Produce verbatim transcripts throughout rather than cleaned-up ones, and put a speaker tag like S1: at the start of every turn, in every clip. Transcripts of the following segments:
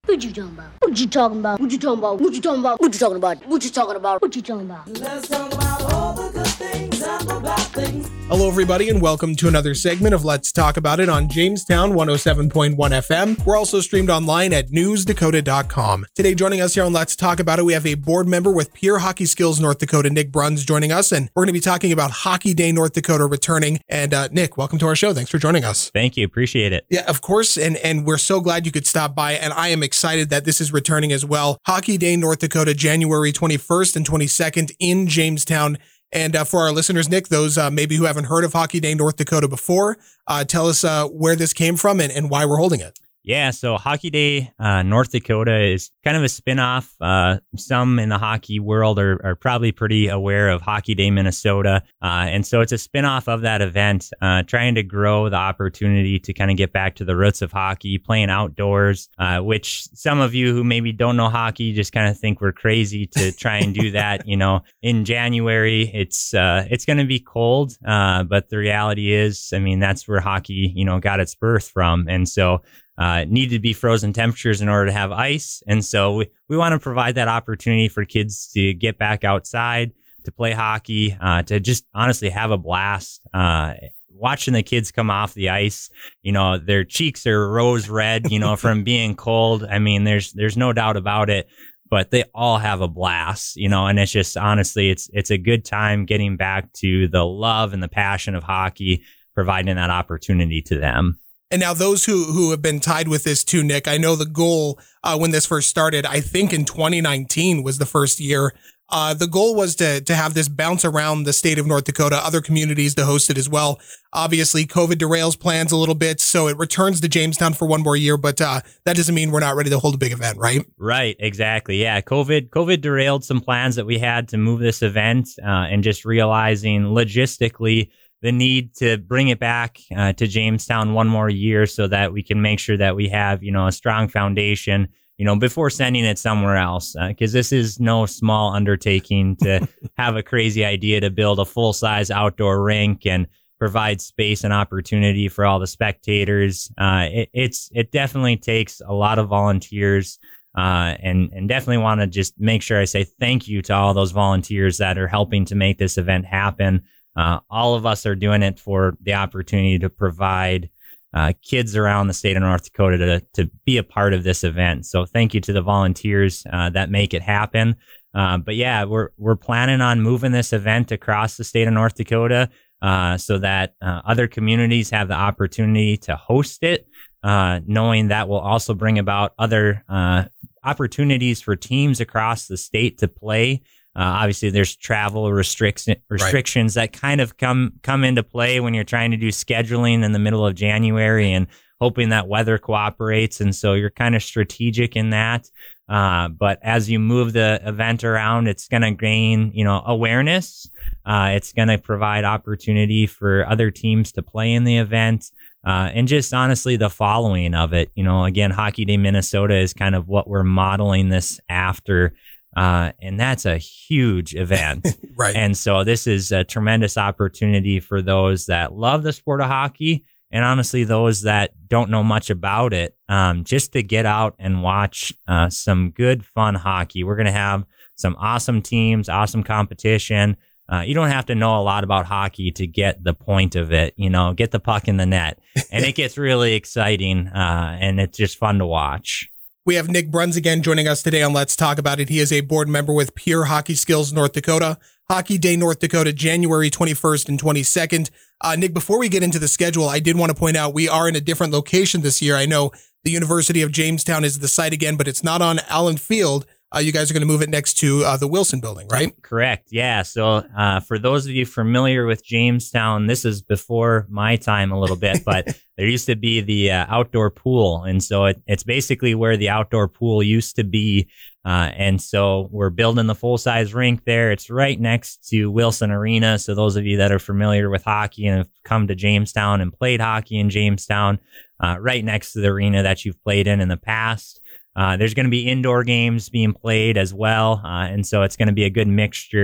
S1: What you talking about? What you talking about? What you talking about? What you talking about? What you talking about? What you talking about? What you talking about? Let's talk about all the good things and the bad things.
S2: Hello, everybody, and welcome to another segment of Let's Talk About It on Jamestown one oh seven point one F M. We're also streamed online at news dakota dot com. Today, joining us here on Let's Talk About It, we have a board member with Pure Hockey Skills North Dakota, Nick Bruns, joining us, and we're going to be talking about Hockey Day North Dakota returning. And uh, Nick, welcome to our show. Thanks for joining us.
S3: Thank you. Appreciate it.
S2: Yeah, of course, and and we're so glad you could stop by, and I am excited that this is returning as well. Hockey Day North Dakota, January twenty-first and twenty-second in Jamestown. And uh, for our listeners, Nick, those uh, maybe who haven't heard of Hockey Day North Dakota before, uh, tell us uh, where this came from and, and why we're holding it.
S3: Yeah, so Hockey Day uh, North Dakota is kind of a spinoff. Uh, some in the hockey world are, are probably pretty aware of Hockey Day Minnesota. Uh, and so it's a spinoff of that event, uh, trying to grow the opportunity to kind of get back to the roots of hockey, playing outdoors, uh, which some of you who maybe don't know hockey just kind of think we're crazy to try and do that. You know, in January, it's uh, it's going to be cold, uh, but the reality is, I mean, that's where hockey, you know, got its birth from. And so Uh, needed to be frozen temperatures in order to have ice. And so we, we want to provide that opportunity for kids to get back outside, to play hockey, uh, to just honestly have a blast. Uh, watching the kids come off the ice, you know, their cheeks are rose red, you know, from being cold. I mean, there's there's no doubt about it, but they all have a blast, you know, and it's just honestly, it's it's a good time getting back to the love and the passion of hockey, providing that opportunity to them.
S2: And now those who, who have been tied with this too, Nick, I know the goal uh, when this first started, I think in twenty nineteen was the first year. Uh, the goal was to to have this bounce around the state of North Dakota, other communities to host it as well. Obviously, COVID derails plans a little bit, so it returns to Jamestown for one more year, but uh, that doesn't mean we're not ready to hold a big event, right?
S3: Right, exactly. Yeah, COVID COVID derailed some plans that we had to move this event, uh, and just realizing logistically the need to bring it back uh, to Jamestown one more year so that we can make sure that we have, you know, a strong foundation, you know, before sending it somewhere else. Because uh, this is no small undertaking to have a crazy idea to build a full-size outdoor rink and provide space and opportunity for all the spectators. Uh, it, it's it definitely takes a lot of volunteers. Uh, and, and definitely want to just make sure I say thank you to all those volunteers that are helping to make this event happen. Uh, all of us are doing it for the opportunity to provide uh, kids around the state of North Dakota to, to be a part of this event. So thank you to the volunteers uh, that make it happen. Uh, but yeah, we're we're planning on moving this event across the state of North Dakota uh, so that uh, other communities have the opportunity to host it, uh, knowing that will also bring about other uh, opportunities for teams across the state to play. Uh, obviously, there's travel restriction, restrictions right. that kind of come come into play when you're trying to do scheduling in the middle of January and hoping that weather cooperates. And so you're kind of strategic in that. Uh, but as you move the event around, it's going to gain, you know, awareness. Uh, it's going to provide opportunity for other teams to play in the event. Uh, and just honestly, the following of it, you know, again, Hockey Day Minnesota is kind of what we're modeling this after. Uh, and that's a huge event.
S2: Right.
S3: And so this is a tremendous opportunity for those that love the sport of hockey and honestly, those that don't know much about it, um, just to get out and watch uh, some good, fun hockey. We're going to have some awesome teams, awesome competition. Uh, you don't have to know a lot about hockey to get the point of it, you know, get the puck in the net. And it gets really exciting, uh, and it's just fun to watch.
S2: We have Nick Bruns again joining us today on Let's Talk About It. He is a board member with Pure Hockey Skills North Dakota. Hockey Day North Dakota, January twenty-first and twenty-second. Uh, Nick, before we get into the schedule, I did want to point out we are in a different location this year. I know the University of Jamestown is the site again, but it's not on Allen Field. Uh, you guys are going to move it next to uh, the Wilson building, right?
S3: Correct. Yeah. So uh, for those of you familiar with Jamestown, this is before my time a little bit, but there used to be the uh, outdoor pool. And so it, it's basically where the outdoor pool used to be. Uh, and so we're building the full-size rink there. It's right next to Wilson Arena. So those of you that are familiar with hockey and have come to Jamestown and played hockey in Jamestown, uh, right next to the arena that you've played in in the past. Uh, there's going to be indoor games being played as well. Uh, and so it's going to be a good mixture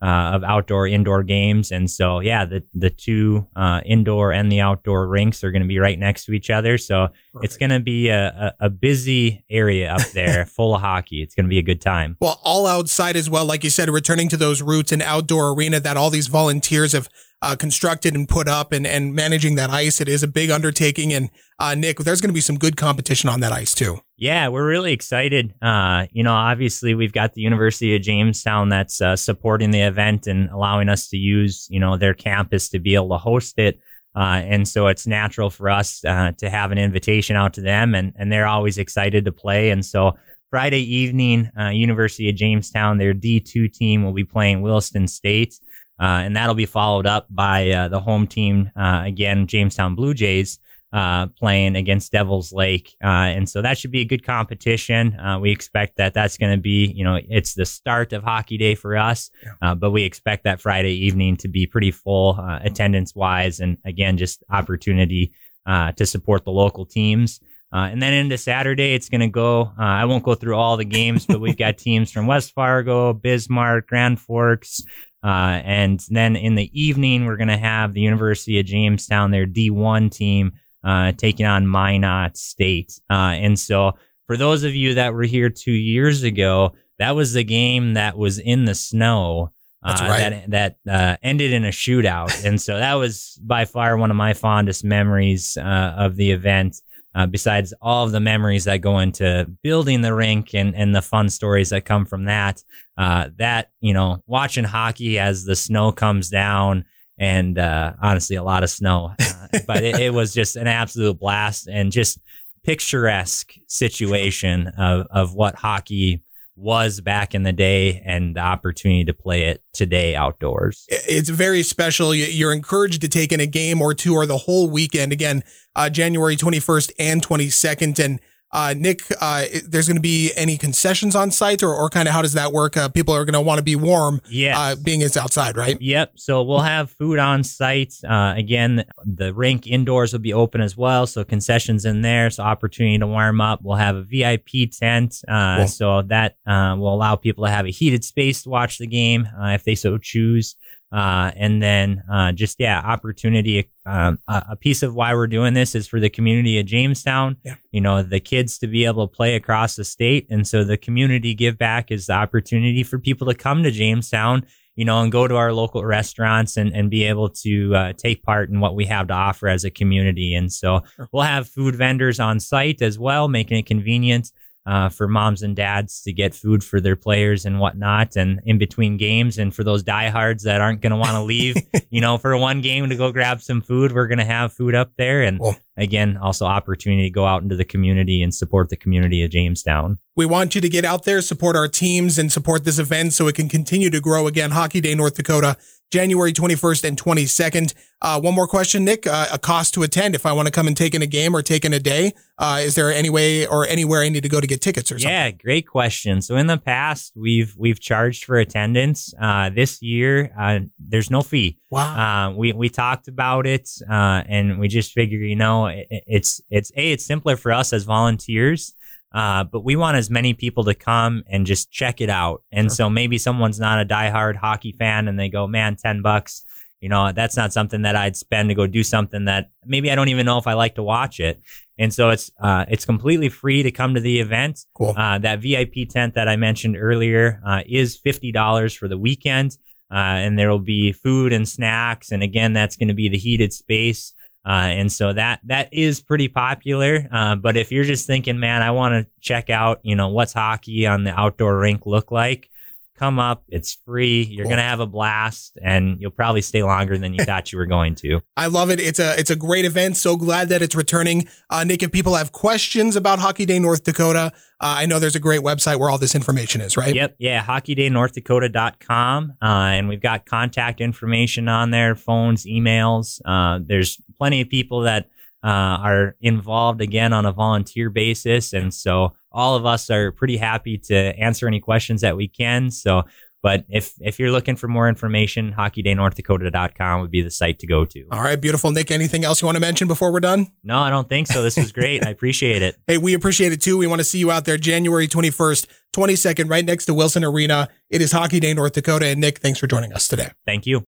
S3: uh, of outdoor indoor games. And so, yeah, the, the two uh, indoor and the outdoor rinks are going to be right next to each other. So Perfect. It's going to be a, a, a busy area up there full of hockey. It's going to be a good time.
S2: Well, all outside as well, like you said, returning to those roots, an outdoor arena that all these volunteers have uh, constructed and put up, and, and managing that ice. It is a big undertaking. And uh, Nick, there's going to be some good competition on that ice too.
S3: Yeah, we're really excited. Uh, you know, obviously we've got the University of Jamestown that's uh, supporting the event and allowing us to use, you know, their campus to be able to host it. Uh, and so it's natural for us uh, to have an invitation out to them, and, and they're always excited to play. And so Friday evening, uh, University of Jamestown, their D two team will be playing Williston State. Uh, and that'll be followed up by uh, the home team, uh, again, Jamestown Blue Jays, uh, playing against Devils Lake. Uh, and so that should be a good competition. Uh, we expect that that's going to be, you know, it's the start of Hockey Day for us, uh, but we expect that Friday evening to be pretty full uh, attendance-wise. And again, just opportunity uh, to support the local teams. Uh, and then into Saturday, it's going to go, uh, I won't go through all the games, but we've got teams from West Fargo, Bismarck, Grand Forks. Uh, and then in the evening, we're going to have the University of Jamestown, their D one team, uh, taking on Minot State. Uh, and so for those of you that were here two years ago, that was the game that was in the snow.
S2: That's
S3: uh,
S2: right.
S3: That, that uh, ended in a shootout. And so that was by far one of my fondest memories uh, of the event. Uh, besides all of the memories that go into building the rink and, and the fun stories that come from that, uh, that, you know, watching hockey as the snow comes down, and uh, honestly, a lot of snow, uh, but it, it was just an absolute blast, and just picturesque situation of, of what hockey was back in the day, and the opportunity to play it today outdoors.
S2: It's very special. You're encouraged to take in a game or two, or the whole weekend. Again, uh, January twenty-first and twenty-second. And uh, Nick, uh, there's going to be any concessions on site, or, or kind of how does that work? Uh, people are going to want to be warm,
S3: yes.
S2: uh, being it's outside, right?
S3: Yep. So we'll have food on site. Uh, again, the rink indoors will be open as well, so concessions in there, so opportunity to warm up. We'll have a V I P tent, uh, cool. so that uh, will allow people to have a heated space to watch the game uh, if they so choose. Uh, and then uh, just, yeah, opportunity. Um, a, a piece of why we're doing this is for the community of Jamestown, yeah. you know, the kids to be able to play across the state. And so the community give back is the opportunity for people to come to Jamestown, you know, and go to our local restaurants and, and be able to uh, take part in what we have to offer as a community. And so we'll have food vendors on site as well, making it convenient Uh, for moms and dads to get food for their players and whatnot, and in between games. And for those diehards that aren't going to want to leave, you know, for one game to go grab some food, we're going to have food up there. And cool. Again, also opportunity to go out into the community and support the community of Jamestown.
S2: We want you to get out there, support our teams, and support this event so it can continue to grow. Again, Hockey Day North Dakota, January twenty-first and twenty-second. Uh, one more question, Nick. Uh, a cost to attend if I want to come and take in a game or take in a day. Uh, is there any way or anywhere I need to go to get tickets or something?
S3: Yeah, great question. So in the past, we've we've charged for attendance. Uh, this year, uh, there's no fee.
S2: Wow.
S3: Uh, we we talked about it, uh, and we just figured, you know, it, it's it's a it's simpler for us as volunteers. Uh, but we want as many people to come and just check it out. And sure. So maybe someone's not a diehard hockey fan and they go, man, ten bucks, you know, that's not something that I'd spend to go do something that maybe I don't even know if I like to watch it. And so it's, uh, it's completely free to come to the event.
S2: Cool.
S3: Uh, that V I P tent that I mentioned earlier, uh, is fifty dollars for the weekend. Uh, and there will be food and snacks. And again, that's going to be the heated space. Uh, and so that, that is pretty popular. Uh, but if you're just thinking, man, I want to check out, you know, what's hockey on the outdoor rink look like, come up. It's free. You're cool. going to have a blast, and you'll probably stay longer than you thought you were going to.
S2: I love it. It's a, it's a great event. So glad that it's returning. Uh, Nick, if people have questions about Hockey Day North Dakota, uh, I know there's a great website where all this information is, right?
S3: Yep. Yeah. hockey day north dakota dot com. Uh, and we've got contact information on there, phones, emails. Uh, there's plenty of people that, uh, are involved again on a volunteer basis. And so all of us are pretty happy to answer any questions that we can. So But if if you're looking for more information, hockey day north dakota dot com would be the site to go to.
S2: All right, beautiful. Nick, anything else you want to mention before we're done?
S3: No, I don't think so. This was great. I appreciate it.
S2: Hey, we appreciate it too. We want to see you out there January twenty-first, twenty-second, right next to Wilson Arena. It is Hockey Day North Dakota. And Nick, thanks for joining us today.
S3: Thank you.